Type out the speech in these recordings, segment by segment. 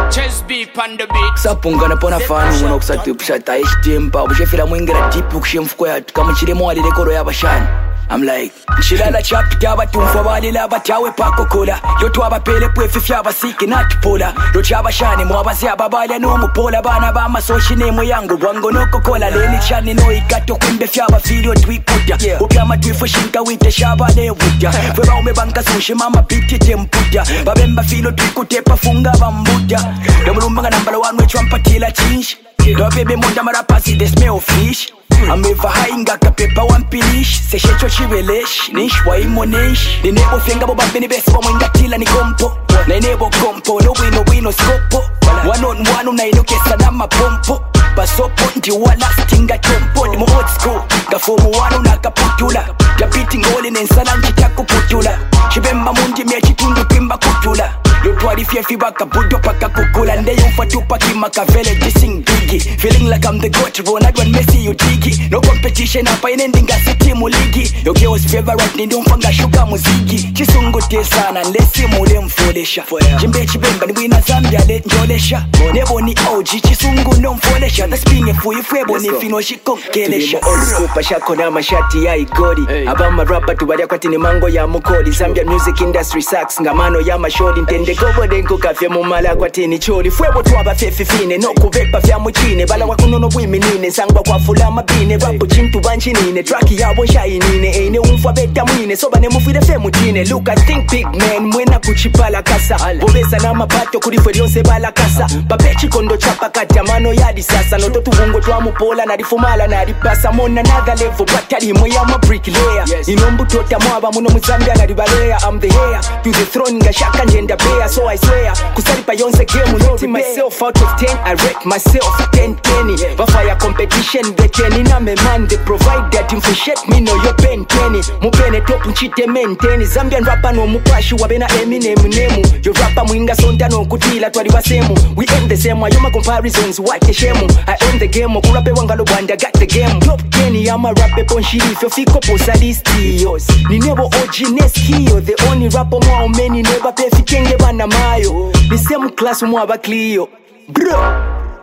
Chest beat on the beat. Sapungana pona fanu muna kusati upshata ishtimpa ubushefila mwingira tipu kushimfuko ya tukamuchiremo wali dekoro ya bashani. I'm like nshilala chapti y'abatumva balila batawe pakokola yo twabapele pwefe fyabasiki natupola lo chabashane mwabazi ababalya n'omupola bana bamasoshi nemu yangu bwango nokokola leni chani no ikato kumbe fyabafili otwikuta upyama twifushinka wite shabale wuta fwe baume bankasushi mama biti temputa babemba filo twikutepa funga bambuta domulumbanga nambala wanwe chwampatila chinshi do bebe monda marapasi they smell fish I'm ever high ngaka pepa wampilish seshecho chibelesh nish wa imonish ninebo fenga boba beni besi wa mwengatila ni kompo na inebo kompo no wino skopo one on one unainokesa na mapompo basopo ndi wala stinga chompo ni mo old school gafomu wanu nakaputula jabiti ngoli nensala nchitaku putula chibemba mundi mechitundu pimba kutula lotwali fiefi baka budo paka kukula ndeyo mfatupa kimakavele dissing biggie feeling like I'm the goat Ronaldo and Messi you digi no competition hapa inendinga city muligi your girl's favorite ndio mfanga shuka muziki chisungote sana nlesi mule mfolesha jimbe chibemba ni wina Zambia let njolesha nebo ni OG chisungu no mfolesha that's being a full febo ni fino shikonkelesha old shako na mashati ya igori abama rapper tubalia kwati ni mango ya mukoli Zambia music industry sucks ngamano ya mashodi ntende gobo denko kafye mumala kwati ni choli fwebo twaba fefifine no kuvepa vya muchine bala wakunono bwiminine sangwa kwa fula mabine rapo chintu banchinine track yabo shayinine eine umfa beta mwine soba ne mufide fe mutine look I think big man mwena kuchipala kasa bobesa na mapato kuri fwe yonse bala kasa babechi kondo chapa kati amano yadi sasa no totu bungo twa mupola na difumala na dipasa mona another level batali moya ma bricklayer inombu tota mwaba muno muzambia na dibalea I'm the heir to the throne ngashaka njenda bear so I swear kusalipa yonse game no to myself out of 10 I rate myself 10 penny bafaya competition beteni na me man they provide that info me know your pen penny mupene top nchite maintain Zambian rapper no mupashi wabena Eminem nemu yo rapper mwinga sonda no kutila twali basemu we end the same ayoma comparisons what the shame I end the game okurape wangalo banda got the game top 10 ama rappe ponshiri fyo fiko posalisti yos ni nebo OG neskio the only rapper mwa many never pay fikenge bana mayo the same class mwa ba Clio bro.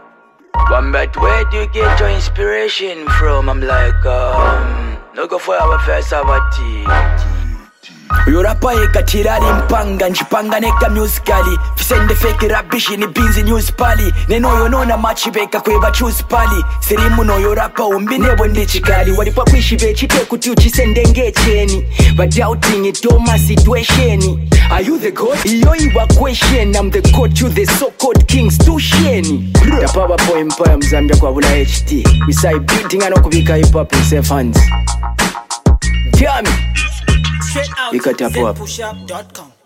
But where do you get your inspiration from? I'm like, no go for our first sabati. Yorapa ekatirali mpanga njipanga neka musicali fisende fake rabishi ni binzi news pali neno yonona machibeka kweba choose pali sirimu no yorapa umbi nebo ndichikali walipa kwishibe chite kuti uchisende ngecheni but doubting it all my situation are you the god iyo iwa question I'm the god you the so called kings to sheni the power boy empire mzambia kwa bula HT we say building anokubika hip hop in safe hands damn Straight out you got ZenPushUp.com.